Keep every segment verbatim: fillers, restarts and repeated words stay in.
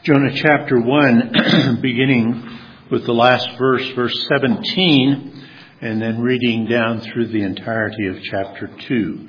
Jonah chapter one, beginning with the last verse, verse seventeen, and then reading down through the entirety of chapter two.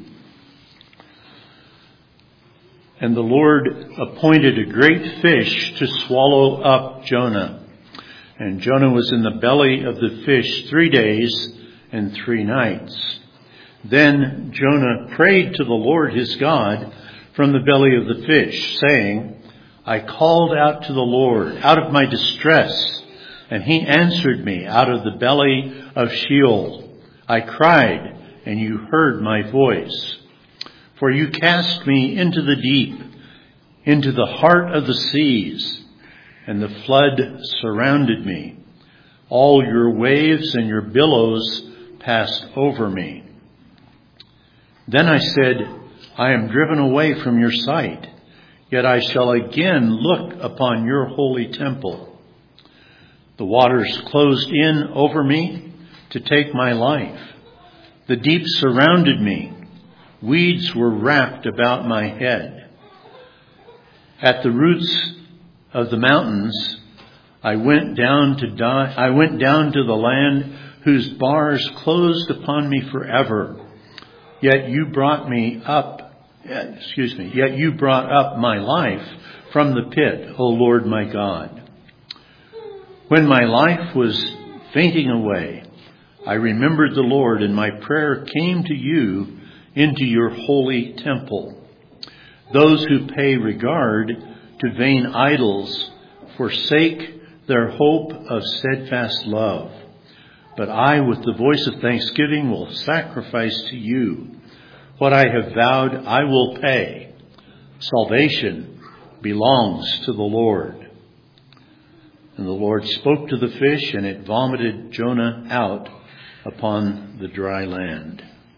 And the Lord appointed a great fish to swallow up Jonah. And Jonah was in the belly of the fish three days and three nights. Then Jonah prayed to the Lord his God from the belly of the fish, saying, I called out to the Lord out of my distress, and he answered me out of the belly of Sheol. I cried, and you heard my voice. For you cast me into the deep, into the heart of the seas, and the flood surrounded me. All your waves and your billows passed over me. Then I said, I am driven away from your sight. Yet I shall again look upon your holy temple. The waters closed in over me to take my life. The deep surrounded me. Weeds were wrapped about my head. At the roots of the mountains, I went down to die. I went down to the land whose bars closed upon me forever. Yet you brought me up Excuse me, yet you brought up my life from the pit, O Lord my God. When my life was fainting away, I remembered the Lord, and my prayer came to you into your holy temple. Those who pay regard to vain idols forsake their hope of steadfast love. But I, with the voice of thanksgiving, will sacrifice to you. What I have vowed, I will pay. Salvation belongs to the Lord. And the Lord spoke to the fish, and it vomited Jonah out upon the dry land.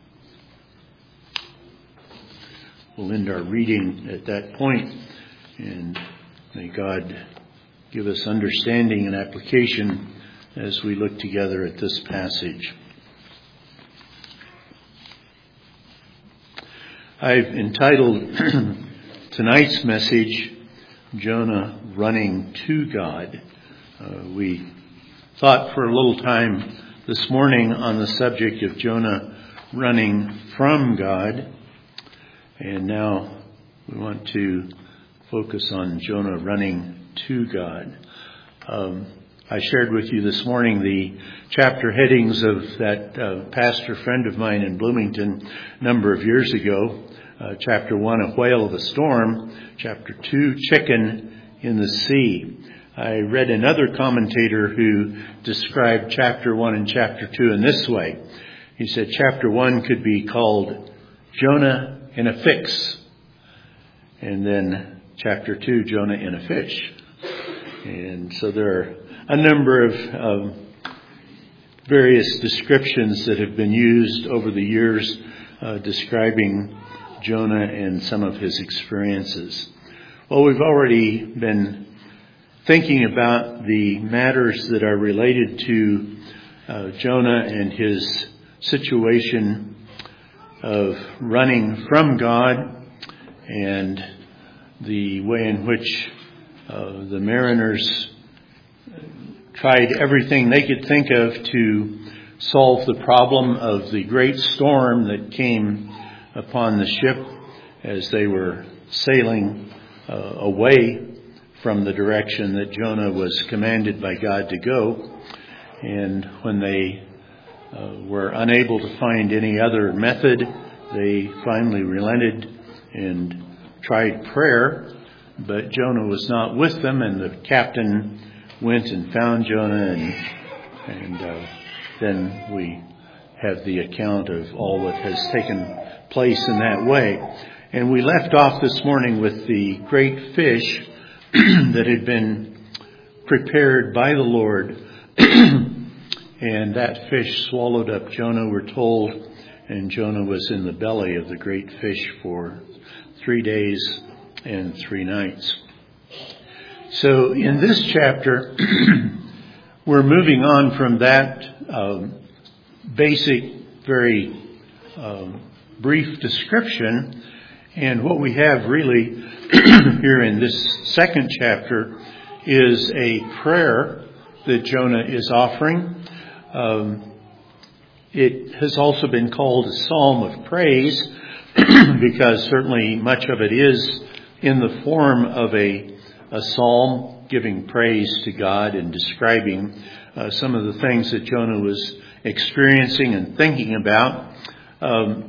We'll end our reading at that point, and may God give us understanding and application as we look together at this passage. I've entitled tonight's message, Jonah Running to God. Uh, we thought for a little time this morning on the subject of Jonah running from God. And now we want to focus on Jonah running to God. Um, I shared with you this morning the chapter headings of that uh, pastor friend of mine in Bloomington a number of years ago. Uh, chapter one, A Whale of a Storm. Chapter two, Chicken in the Sea. I read another commentator who described chapter one and chapter two in this way. He said chapter one could be called Jonah in a Fix. And then chapter two, Jonah in a Fish. And so there are a number of um, various descriptions that have been used over the years uh, describing Jonah and some of his experiences. Well, we've already been thinking about the matters that are related to uh, Jonah and his situation of running from God, and the way in which uh, the mariners tried everything they could think of to solve the problem of the great storm that came upon the ship as they were sailing uh, away from the direction that Jonah was commanded by God to go. And when they uh, were unable to find any other method, they finally relented and tried prayer. But Jonah was not with them, and the captain went and found Jonah, and, and uh, then we have the account of all that has taken place in that way. And we left off this morning with the great fish that had been prepared by the Lord. And that fish swallowed up Jonah, we're told, and Jonah was in the belly of the great fish for three days and three nights. So in this chapter, we're moving on from that um, basic, very um, brief description, And what we have really here in this second chapter is a prayer that Jonah is offering. Um, it has also been called a psalm of praise because certainly much of it is in the form of a, a psalm giving praise to God and describing uh, some of the things that Jonah was experiencing and thinking about. Um,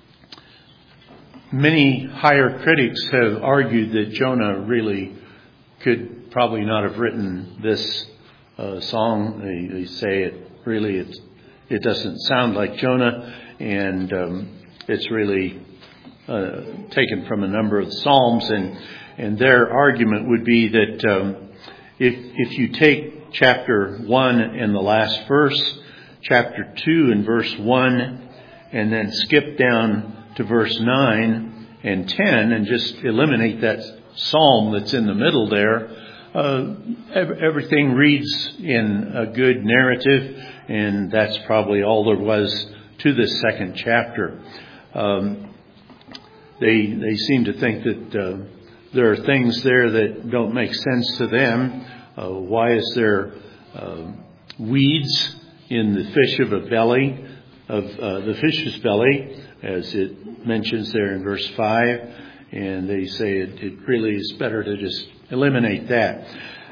many higher critics have argued that Jonah really could probably not have written this uh, song. They, they say it really it, it doesn't sound like Jonah, and um, it's really uh, taken from a number of Psalms. And and their argument would be that um, if if you take chapter one and the last verse, chapter two and verse one, and then skip down to verse nine and ten, and just eliminate that psalm that's in the middle there, uh, everything reads in a good narrative, and that's probably all there was to this second chapter. Um, they they seem to think that uh, there are things there that don't make sense to them. Uh, why is there uh, weeds in the fish of a belly, of uh, the fish's belly, as it mentions there in verse five? And they say it, it really is better to just eliminate that.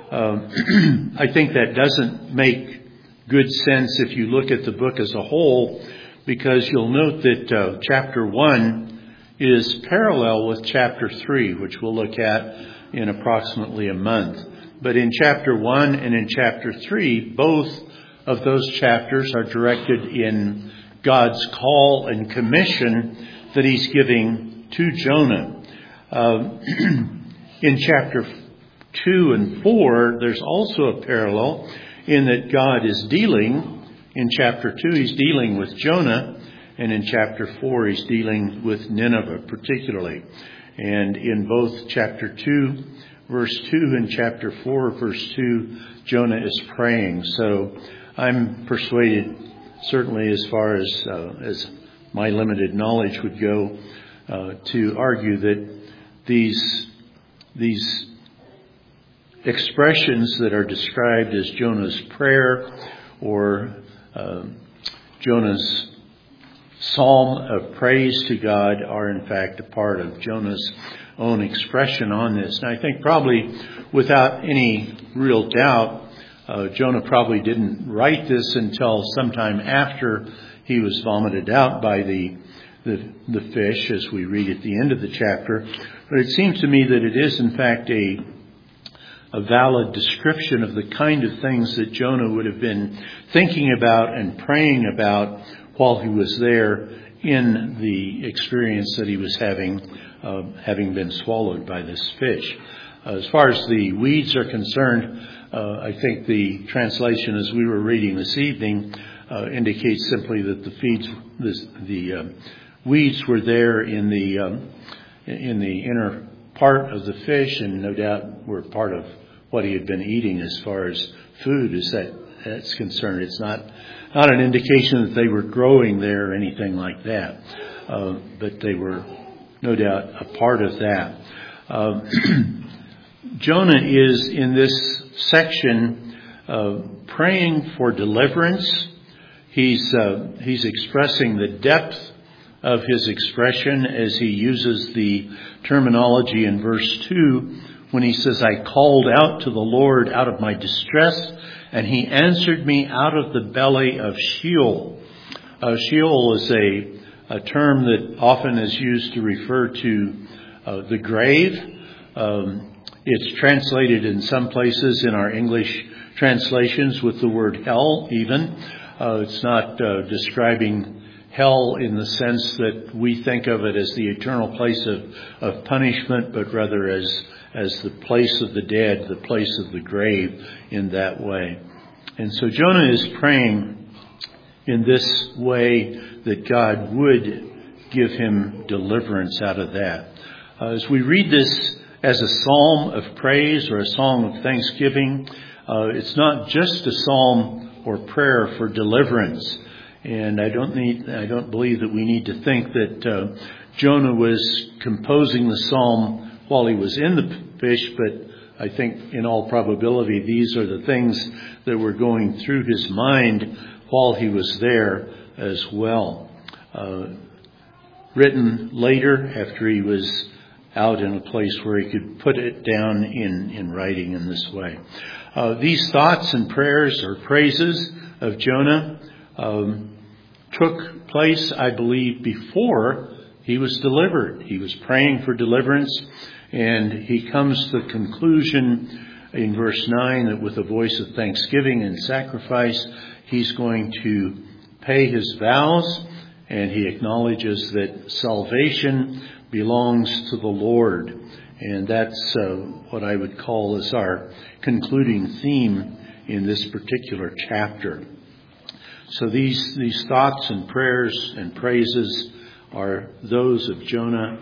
Um, I think that doesn't make good sense if you look at the book as a whole, because you'll note that uh, chapter one is parallel with chapter three, which we'll look at in approximately a month. But in chapter one and in chapter three, both of those chapters are directed in God's call and commission that he's giving to Jonah. Uh, in chapter two and four, there's also a parallel in that God is dealing. In chapter two, he's dealing with Jonah, and in chapter four, he's dealing with Nineveh particularly. And in both chapter two, verse two, and chapter four, verse two, Jonah is praying. So I'm persuaded, certainly as far as uh, as my limited knowledge would go, uh, to argue that these these expressions that are described as Jonah's prayer or uh, Jonah's psalm of praise to God are in fact a part of Jonah's own expression on this. And I think probably without any real doubt, uh, Jonah probably didn't write this until sometime after he was vomited out by the, the the fish, as we read at the end of the chapter. But it seems to me that it is in fact a a valid description of the kind of things that Jonah would have been thinking about and praying about while he was there in the experience that he was having, uh, having been swallowed by this fish. Uh, as far as the weeds are concerned, uh, I think the translation as we were reading this evening uh, indicates simply that the feeds, the, the uh, weeds were there in the um, in the inner part of the fish, and no doubt were part of what he had been eating as far as food is that that's concerned. It's not not an indication that they were growing there or anything like that, uh, but they were no doubt a part of that. Um, Jonah is in this section uh, praying for deliverance. He's uh, he's expressing the depth of his expression as he uses the terminology in verse two when he says, "I called out to the Lord out of my distress, and he answered me out of the belly of Sheol." Uh, Sheol is a, a term that often is used to refer to uh, the grave. Um, it's translated in some places in our English translations with the word hell even. Uh, it's not uh, describing hell in the sense that we think of it as the eternal place of, of punishment, but rather as as the place of the dead, the place of the grave in that way. And so Jonah is praying in this way that God would give him deliverance out of that. Uh, as we read this as a psalm of praise or a song of thanksgiving, uh, it's not just a psalm or prayer for deliverance. And I don't need, I don't believe that we need to think that uh, Jonah was composing the psalm while he was in the fish, but I think in all probability these are the things that were going through his mind while he was there as well. Uh, written later after he was out in a place where he could put it down in, in writing in this way. Uh, these thoughts and prayers or praises of Jonah um, took place, I believe, before he was delivered. He was praying for deliverance, and he comes to the conclusion in verse nine that with a voice of thanksgiving and sacrifice, he's going to pay his vows, and he acknowledges that salvation belongs to the Lord. And that's uh, what I would call as our concluding theme in this particular chapter. So these, these thoughts and prayers and praises are those of Jonah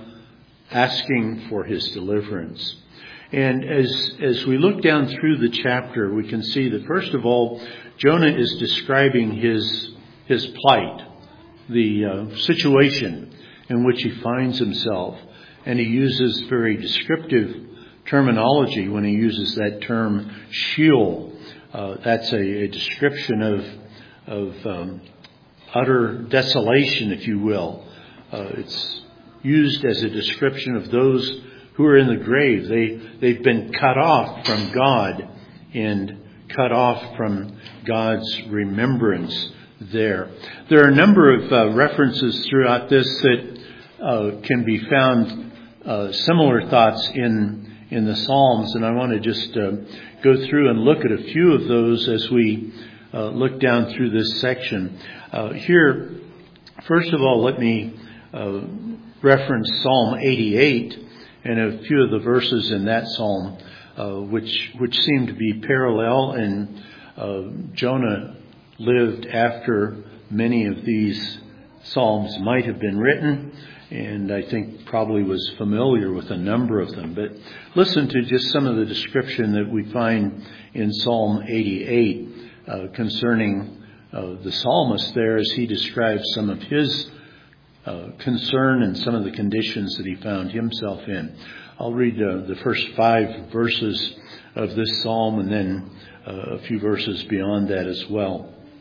asking for his deliverance. And as, as we look down through the chapter, we can see that first of all, Jonah is describing his, his plight, the uh, situation in which he finds himself. And he uses very descriptive terminology when he uses that term Sheol. Uh, that's a, a description of, of um, utter desolation, if you will. Uh, it's used as a description of those who are in the grave. They, they've been cut off from God and cut off from God's remembrance there. There are a number of uh, references throughout this that uh, can be found, uh, similar thoughts in, in the Psalms, and I want to just uh, go through and look at a few of those as we uh, look down through this section. Uh, here, first of all, let me Uh, reference Psalm eighty-eight and a few of the verses in that psalm, uh, which which seem to be parallel. And uh, Jonah lived after many of these psalms might have been written, and I think probably was familiar with a number of them. But listen to just some of the description that we find in Psalm eighty-eight uh, concerning uh, the psalmist there as he describes some of his Uh, concern and some of the conditions that he found himself in. I'll read uh, the first five verses of this psalm and then uh, a few verses beyond that as well.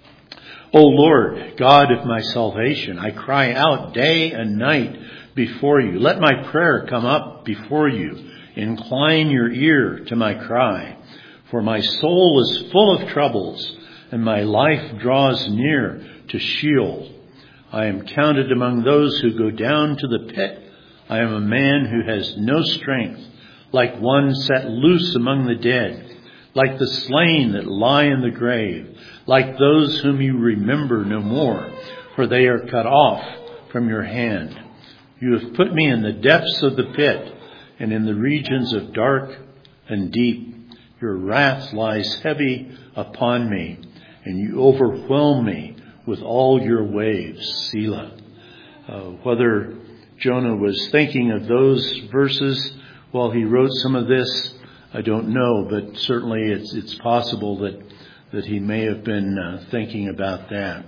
O Lord, God of my salvation, I cry out day and night before you. Let my prayer come up before you. Incline your ear to my cry. For my soul is full of troubles, and my life draws near to Sheol. I am counted among those who go down to the pit. I am a man who has no strength, like one set loose among the dead, like the slain that lie in the grave, like those whom you remember no more, for they are cut off from your hand. You have put me in the depths of the pit and in the regions of dark and deep. Your wrath lies heavy upon me, and you overwhelm me with all your waves, Selah. Uh, whether Jonah was thinking of those verses while he wrote some of this, I don't know, but certainly it's it's possible that, that he may have been uh, thinking about that.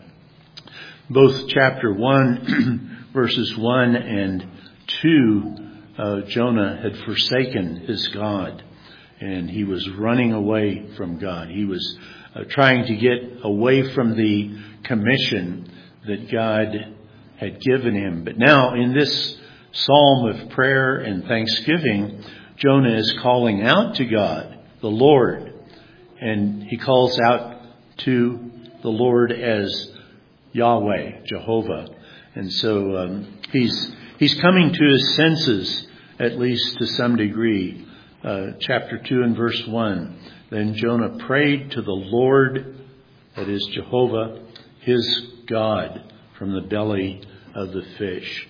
Both chapter one, verses one and two, uh, Jonah had forsaken his God, and he was running away from God. He was uh, trying to get away from the commission that God had given him. But now in this psalm of prayer and thanksgiving, Jonah is calling out to God, the Lord, and he calls out to the Lord as Yahweh, Jehovah. And so um, he's he's coming to his senses, at least to some degree. Uh, chapter two and verse one. Then Jonah prayed to the Lord, that is Jehovah, his God, from the belly of the fish.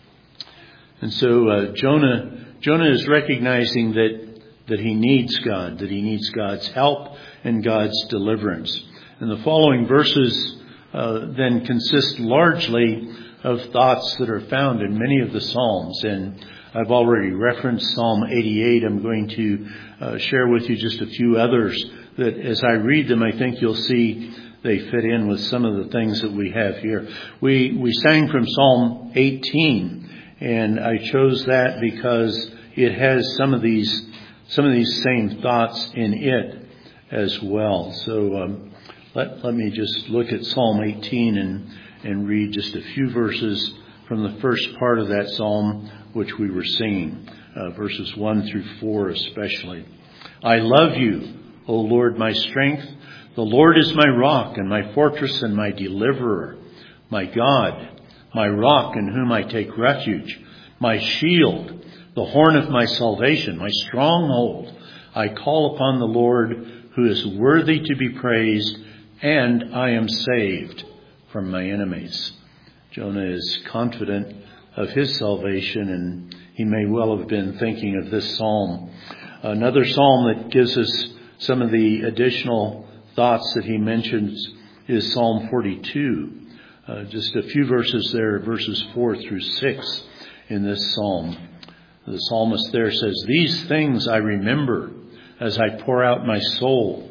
And so uh, Jonah Jonah is recognizing that that he needs God, that he needs God's help and God's deliverance. And the following verses uh, then consist largely of thoughts that are found in many of the Psalms. And I've already referenced Psalm eighty-eight. I'm going to uh, share with you just a few others that as I read them, I think you'll see they fit in with some of the things that we have here. We we sang from Psalm eighteen, And I chose that because it has some of these some of these same thoughts in it as well. So um, let let me just look at Psalm eighteen and and read just a few verses from the first part of that psalm, which we were singing, uh, verses one through four especially. I love you, O Lord, my strength. The Lord is my rock and my fortress and my deliverer, my God, my rock in whom I take refuge, my shield, the horn of my salvation, my stronghold. I call upon the Lord, who is worthy to be praised, and I am saved from my enemies. Jonah is confident of his salvation, and he may well have been thinking of this psalm. Another psalm that gives us some of the additional thoughts that he mentions is Psalm forty-two. Uh, just a few verses there, verses four through six in this psalm. The psalmist there says, "These things I remember as I pour out my soul,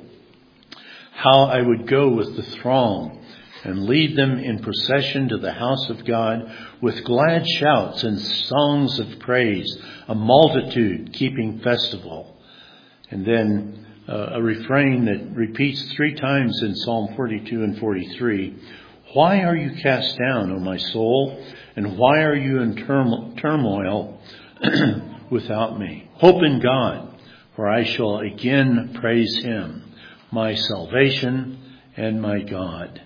how I would go with the throng and lead them in procession to the house of God with glad shouts and songs of praise, a multitude keeping festival." And then uh, a refrain that repeats three times in Psalm forty-two and forty-three. "Why are you cast down, O my soul? And why are you in turm- turmoil without me? Hope in God, for I shall again praise him, my salvation and my God."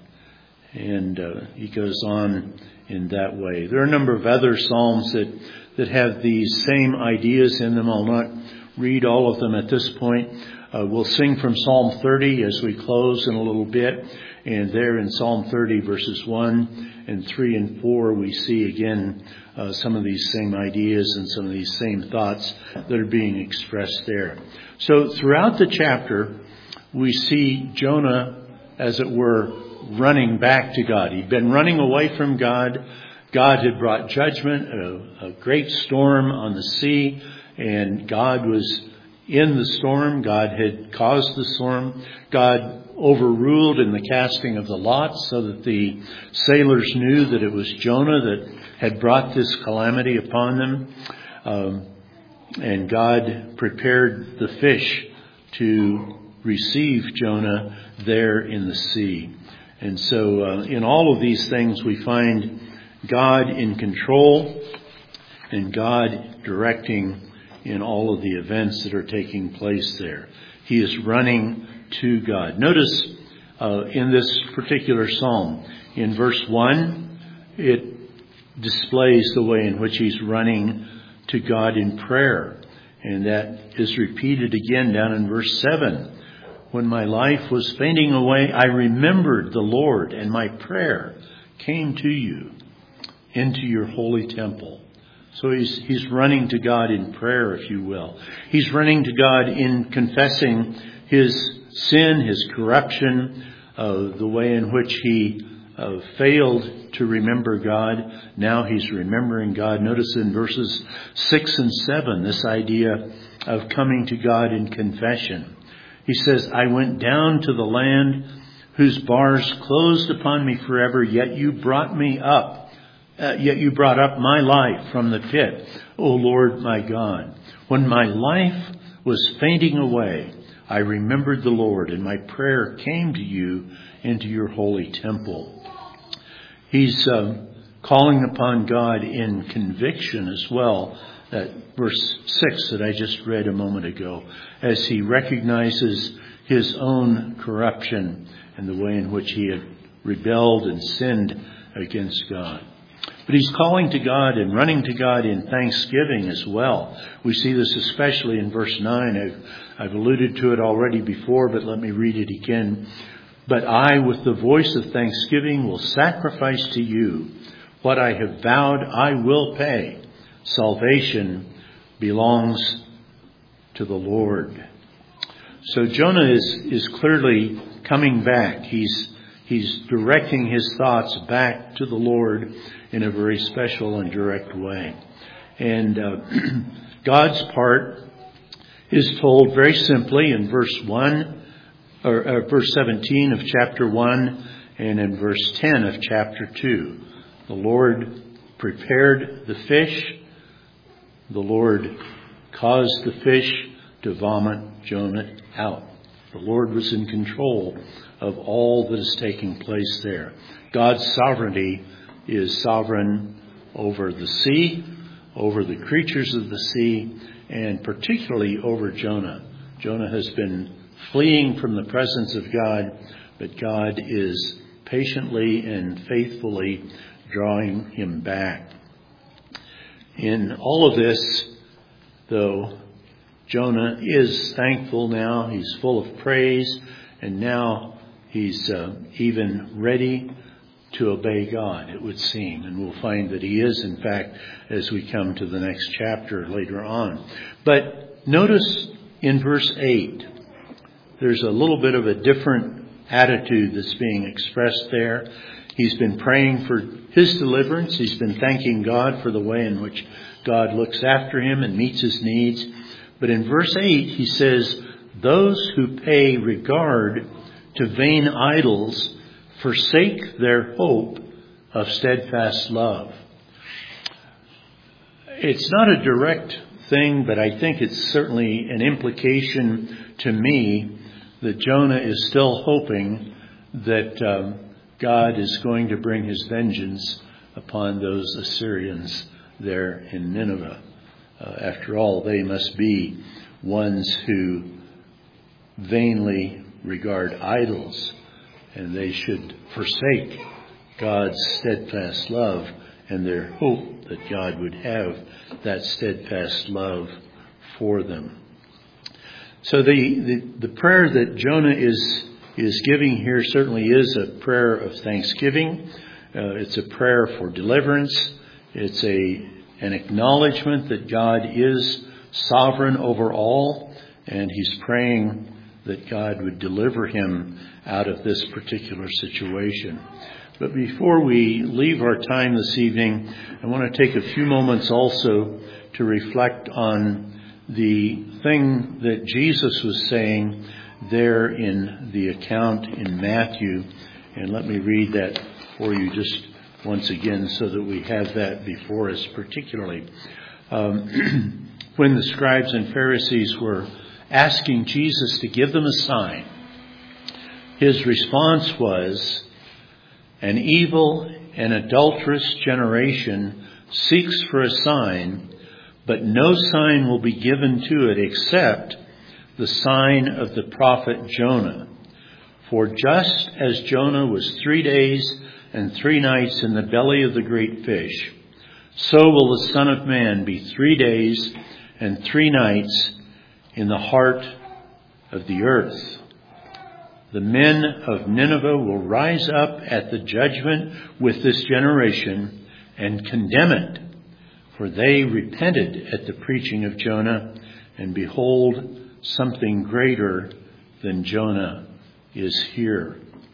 And uh, he goes on in that way. There are a number of other psalms that, that have these same ideas in them. I'll not read all of them at this point. Uh, we'll sing from Psalm thirty as we close in a little bit. And there in Psalm thirty, verses one and three and four, we see again uh, some of these same ideas and some of these same thoughts that are being expressed there. So throughout the chapter, we see Jonah, as it were, running back to God. He'd been running away from God. God had brought judgment, a, a great storm on the sea, and God was in the storm. God had caused the storm. God overruled in the casting of the lots so that the sailors knew that it was Jonah that had brought this calamity upon them. Um, and God prepared the fish to receive Jonah there in the sea. And so uh, in all of these things we find God in control and God directing in all of the events that are taking place there. He is running to God. Notice uh, in this particular psalm, in verse one, it displays the way in which he's running to God in prayer. And that is repeated again down in verse seven. When my life was fainting away, I remembered the Lord, and my prayer came to you into your holy temple. So he's he's running to God in prayer, if you will. He's running to God in confessing his sin, his corruption, uh, the way in which he uh, failed to remember God. Now he's remembering God. Notice in verses six and seven, this idea of coming to God in confession. He says, I went down to the land whose bars closed upon me forever, yet you brought me up. Uh, yet you brought up my life from the pit, O Lord my God. When my life was fainting away, I remembered the Lord, and my prayer came to you into your holy temple. He's um, calling upon God in conviction as well. That verse six that I just read a moment ago, as he recognizes his own corruption and the way in which he had rebelled and sinned against God. But he's calling to God and running to God in thanksgiving as well. We see this especially in verse nine. I've, I've alluded to it already before, but let me read it again. But I, with the voice of thanksgiving, will sacrifice to you. What I have vowed, I will pay. Salvation belongs to the Lord. So Jonah is, is clearly coming back. He's, he's directing his thoughts back to the Lord in a very special and direct way. And uh, God's part is told very simply in verse one, or, or verse seventeen of chapter one, and in verse ten of chapter two. The Lord prepared the fish. the Lord caused the fish to vomit Jonah out. The Lord was in control of all that is taking place there. God's sovereignty is sovereign over the sea, over the creatures of the sea, and particularly over Jonah. Jonah has been fleeing from the presence of God, but God is patiently and faithfully drawing him back. In all of this, though, Jonah is thankful now. He's full of praise, and now he's uh, even ready to obey God, it would seem. And we'll find that he is, in fact, as we come to the next chapter later on. But notice in verse eight, there's a little bit of a different attitude that's being expressed there. He's been praying for his deliverance. He's been thanking God for the way in which God looks after him and meets his needs. But in verse eight, he says, "Those who pay regard to vain idols forsake their hope of steadfast love." It's not a direct thing, but I think it's certainly an implication to me that Jonah is still hoping that um, God is going to bring his vengeance upon those Assyrians there in Nineveh. Uh, after all, they must be ones who vainly regard idols, and they should forsake God's steadfast love and their hope that God would have that steadfast love for them. So the, the, the prayer that Jonah is is giving here certainly is a prayer of thanksgiving. Uh, it's a prayer for deliverance. It's a an acknowledgement that God is sovereign over all, and he's praying that God would deliver him out of this particular situation. But before we leave our time this evening, I want to take a few moments also to reflect on the thing that Jesus was saying there in the account in Matthew. And let me read that for you just once again so that we have that before us particularly. Um, when the scribes and Pharisees were asking Jesus to give them a sign, his response was, "An evil and adulterous generation seeks for a sign, but no sign will be given to it except the sign of the prophet Jonah. For just as Jonah was three days and three nights in the belly of the great fish, so will the Son of Man be three days and three nights in the heart of the earth. The men of Nineveh will rise up at the judgment with this generation and condemn it, for they repented at the preaching of Jonah, and behold, something greater than Jonah is here."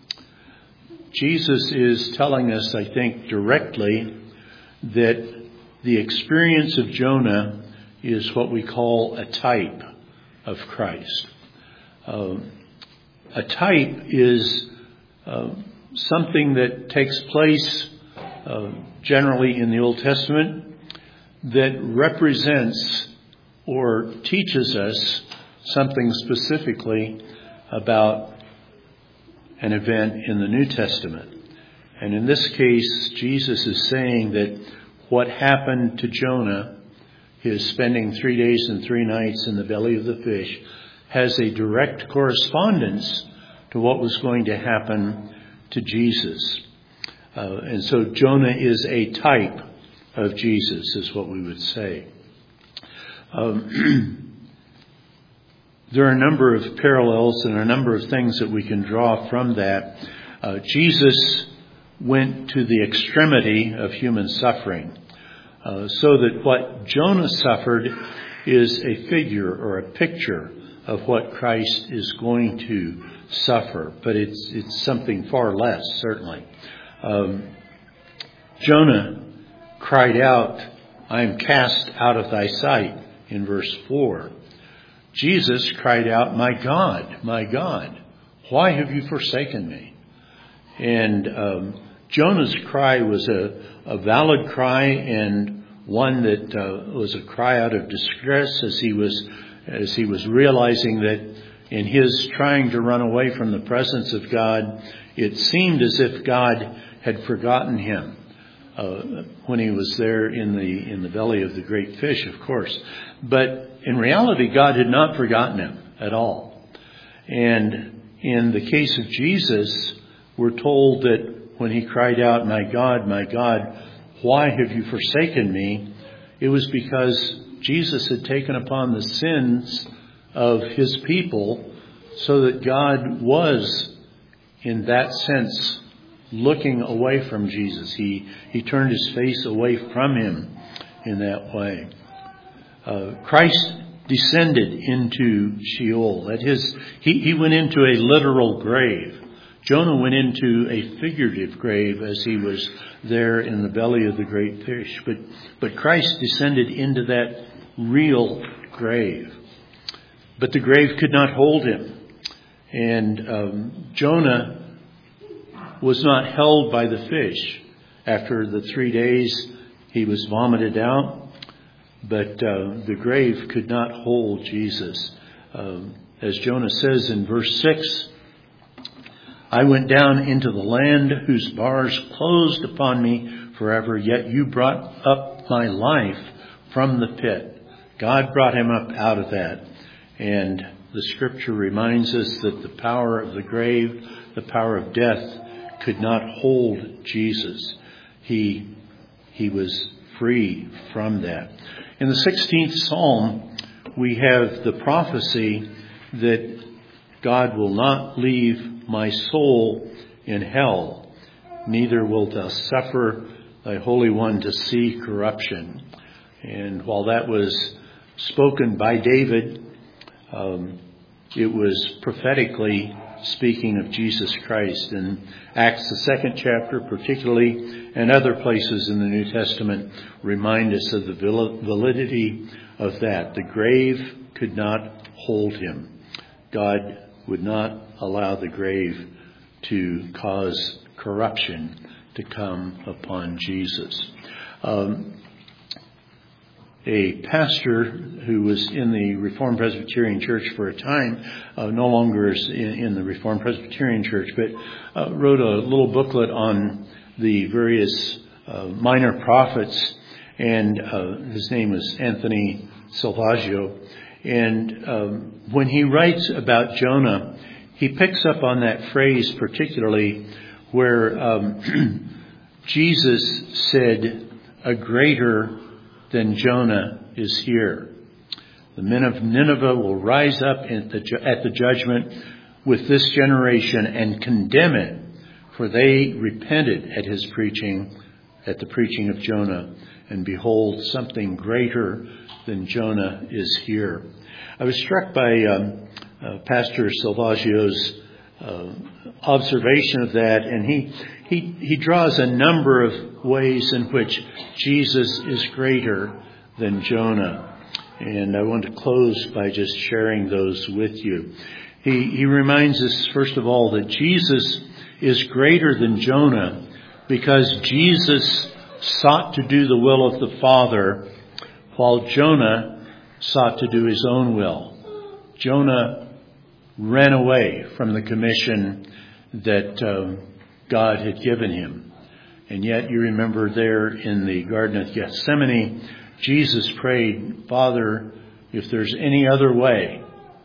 Jesus is telling us, I think, directly that the experience of Jonah is what we call a type of Christ. Uh, a type is uh, something that takes place uh, generally in the Old Testament that represents or teaches us something specifically about an event in the New Testament. And in this case, Jesus is saying that what happened to Jonah, his spending three days and three nights in the belly of the fish, has a direct correspondence to what was going to happen to Jesus. Uh, and so Jonah is a type of Jesus, is what we would say. Um, There are a number of parallels and a number of things that we can draw from that. Uh, Jesus went to the extremity of human suffering, uh, so that what Jonah suffered is a figure or a picture of what Christ is going to suffer. But it's it's something far less, certainly. Um, Jonah cried out, "I am cast out of thy sight," in verse four. Jesus cried out, "My God, my God, why have you forsaken me?" And um, Jonah's cry was a, a valid cry and one that uh, was a cry out of distress as he was as he was realizing that in his trying to run away from the presence of God, it seemed as if God had forgotten him uh, when he was there in the in the belly of the great fish, of course. But in reality, God had not forgotten him at all. And in the case of Jesus, we're told that when he cried out, "My God, my God, why have you forsaken me?" It was because Jesus had taken upon the sins of his people, so that God was, in that sense, looking away from Jesus. He he turned his face away from him in that way. Uh, Christ descended into Sheol. At his, he, he went into a literal grave. Jonah went into a figurative grave as he was there in the belly of the great fish. But, but Christ descended into that real grave. But the grave could not hold him. And um, Jonah was not held by the fish. After the three days, he was vomited out. But uh, the grave could not hold Jesus. Um, as Jonah says in verse six, "I went down into the land whose bars closed upon me forever, yet you brought up my life from the pit." God brought him up out of that. And the scripture reminds us that the power of the grave, the power of death, could not hold Jesus. He, he was free from that. In the sixteenth Psalm, we have the prophecy that God will not leave my soul in hell, neither wilt thou suffer thy Holy One to see corruption. And while that was spoken by David, um, it was prophetically speaking of Jesus Christ. In Acts, the second chapter particularly, and other places in the New Testament, remind us of the validity of that. The grave could not hold him. God would not allow the grave to cause corruption to come upon Jesus. Um, a pastor who was in the Reformed Presbyterian Church for a time, uh, no longer is in, in the Reformed Presbyterian Church, but uh, wrote a little booklet on the various uh, minor prophets, and uh, his name is Anthony Salvaggio. And um, when he writes about Jonah, he picks up on that phrase particularly where um, Jesus said, "A greater than Jonah is here. The men of Nineveh will rise up at the, ju- at the judgment with this generation and condemn it, for they repented at his preaching, at the preaching of Jonah. And behold, something greater than Jonah is here." I was struck by um, uh, Pastor Salvaggio's uh, observation of that, and he, he he draws a number of ways in which Jesus is greater than Jonah. And I want to close by just sharing those with you. He, he reminds us, first of all, that Jesus is greater than Jonah because Jesus sought to do the will of the Father, while Jonah sought to do his own will. Jonah ran away from the commission that um, God had given him. And yet you remember there in the Garden of Gethsemane, Jesus prayed, "Father, if there's any other way,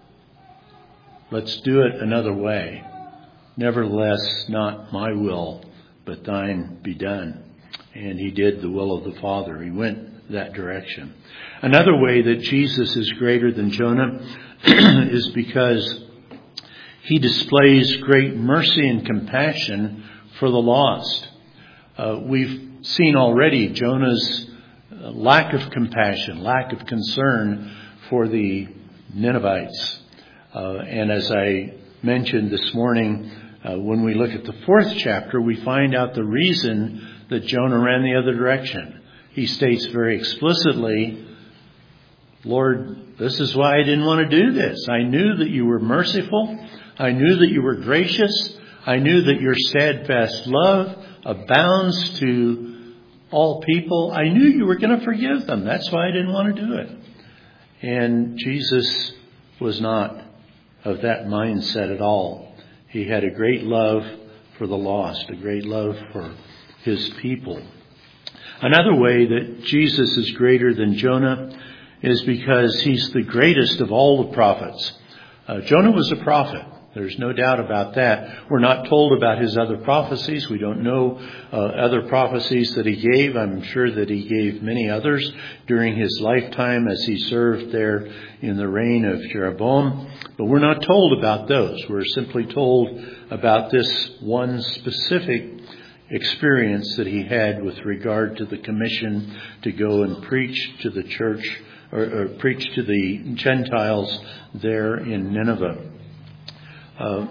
let's do it another way. Nevertheless, not my will, but thine be done." And he did the will of the Father. He went that direction. Another way that Jesus is greater than Jonah is because he displays great mercy and compassion for the lost. Uh, we've seen already Jonah's lack of compassion, lack of concern for the Ninevites. Uh, and as I mentioned this morning, uh, when we look at the fourth chapter, we find out the reason that Jonah ran the other direction. He states very explicitly, "Lord, this is why I didn't want to do this. I knew that you were merciful. I knew that you were gracious. I knew that your steadfast love abounds to all people. I knew you were going to forgive them. That's why I didn't want to do it. And Jesus was not of that mindset at all. He had a great love for the lost, a great love for his people. Another way that Jesus is greater than Jonah is because he's the greatest of all the prophets. Uh, Jonah was a prophet. There's no doubt about that. We're not told about his other prophecies. We don't know uh, other prophecies that he gave. I'm sure that he gave many others during his lifetime as he served there in the reign of Jeroboam. But we're not told about those. We're simply told about this one specific experience that he had with regard to the commission to go and preach to the church or, or preach to the Gentiles there in Nineveh. Uh,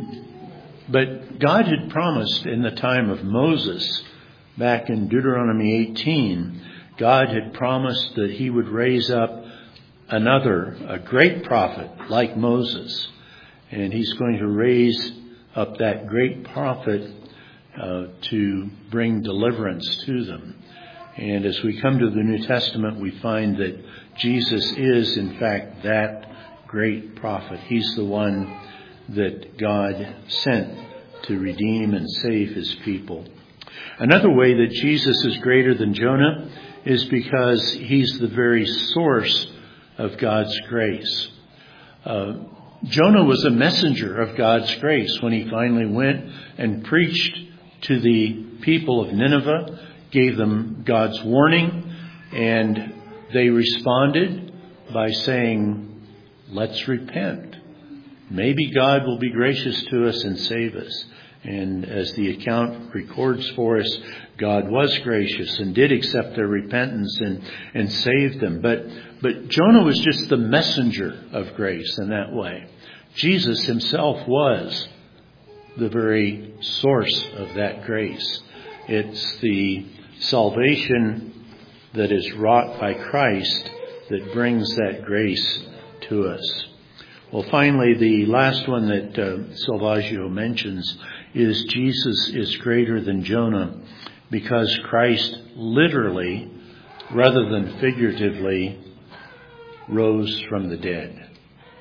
but God had promised in the time of Moses, back in Deuteronomy eighteen, God had promised that he would raise up another, a great prophet like Moses. And he's going to raise up that great prophet uh, to bring deliverance to them. And as we come to the New Testament, we find that Jesus is, in fact, that great prophet. He's the one that God sent to redeem and save his people. Another way that Jesus is greater than Jonah is because he's the very source of God's grace. Uh, Jonah was a messenger of God's grace when he finally went and preached to the people of Nineveh, gave them God's warning, and they responded by saying, "Let's repent. Maybe God will be gracious to us and save us." And as the account records for us, God was gracious and did accept their repentance and, and saved them. But, but Jonah was just the messenger of grace in that way. Jesus himself was the very source of that grace. It's the salvation that is wrought by Christ that brings that grace to us. Well, finally, the last one that uh, Salvaggio mentions is Jesus is greater than Jonah because Christ literally, rather than figuratively, rose from the dead.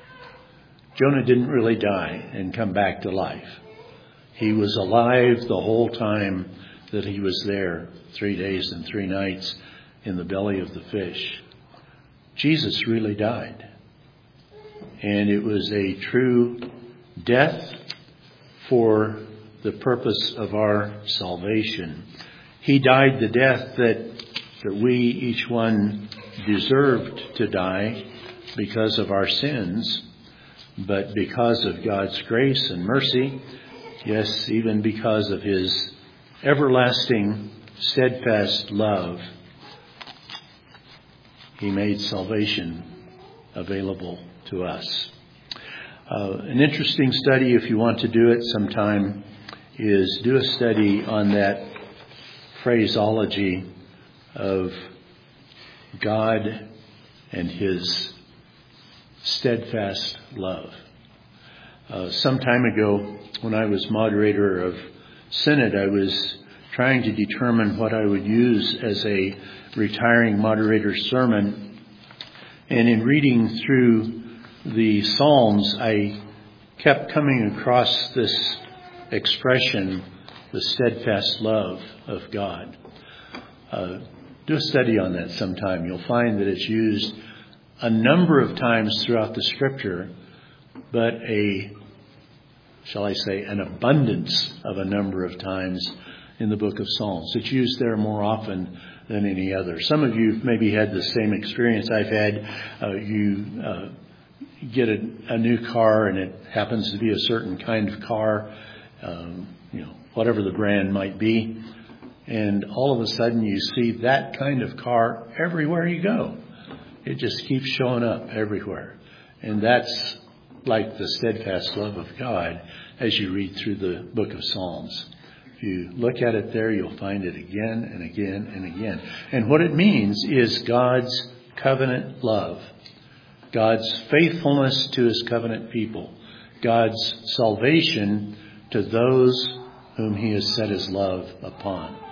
Jonah didn't really die and come back to life. He was alive the whole time that he was there, three days and three nights in the belly of the fish. Jesus really died. And it was a true death for the purpose of our salvation. He died the death that, that we, each one, deserved to die because of our sins. But because of God's grace and mercy, yes, even because of his everlasting, steadfast love, he made salvation available to us. Uh, an interesting study, if you want to do it sometime, is do a study on that phraseology of God and his steadfast love. Uh, some time ago, when I was moderator of Synod, I was trying to determine what I would use as a retiring moderator sermon. And in reading through the Psalms, I kept coming across this expression, the steadfast love of God. Uh, do a study on that sometime. You'll find that it's used a number of times throughout the Scripture, but a, shall I say, an abundance of a number of times in the book of Psalms. It's used there more often than any other. Some of you maybe had the same experience I've had. Uh, you uh, get a, a new car, and it happens to be a certain kind of car, um, you know, whatever the brand might be, and all of a sudden you see that kind of car everywhere you go. It just keeps showing up everywhere. And that's like the steadfast love of God as you read through the book of Psalms. If you look at it there, you'll find it again and again and again. And what it means is God's covenant love, God's faithfulness to his covenant people, God's salvation to those whom he has set his love upon.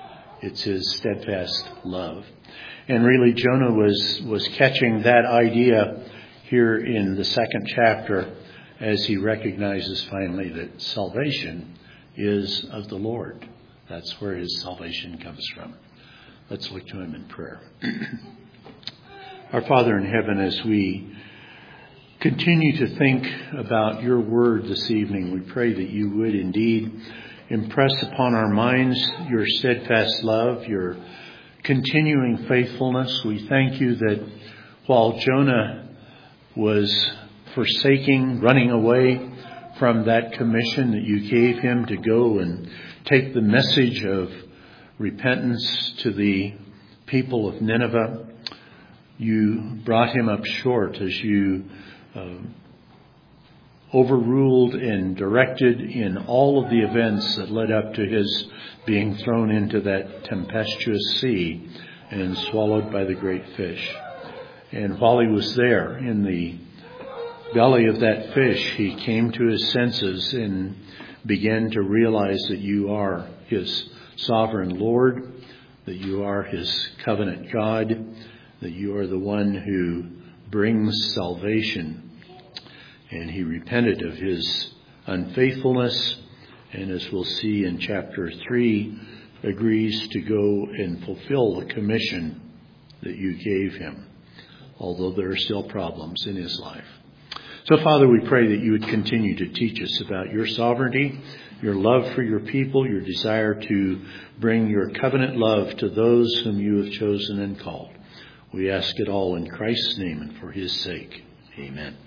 It's his steadfast love. And really, Jonah was, was catching that idea here in the second chapter as he recognizes finally that salvation is of the Lord. That's where his salvation comes from. Let's look to him in prayer. Our Father in heaven, as we continue to think about your word this evening, we pray that you would indeed impress upon our minds your steadfast love, your continuing faithfulness. We thank you that while Jonah was forsaking, running away from that commission that you gave him to go and take the message of repentance to the people of Nineveh, you brought him up short as you uh, overruled and directed in all of the events that led up to his being thrown into that tempestuous sea and swallowed by the great fish. And while he was there in the belly of that fish, he came to his senses and began to realize that you are his sovereign Lord, that you are his covenant God, that you are the one who brings salvation. And he repented of his unfaithfulness, and as we'll see in chapter three, agrees to go and fulfill the commission that you gave him, although there are still problems in his life. So, Father, we pray that you would continue to teach us about your sovereignty, your love for your people, your desire to bring your covenant love to those whom you have chosen and called. We ask it all in Christ's name and for his sake. Amen.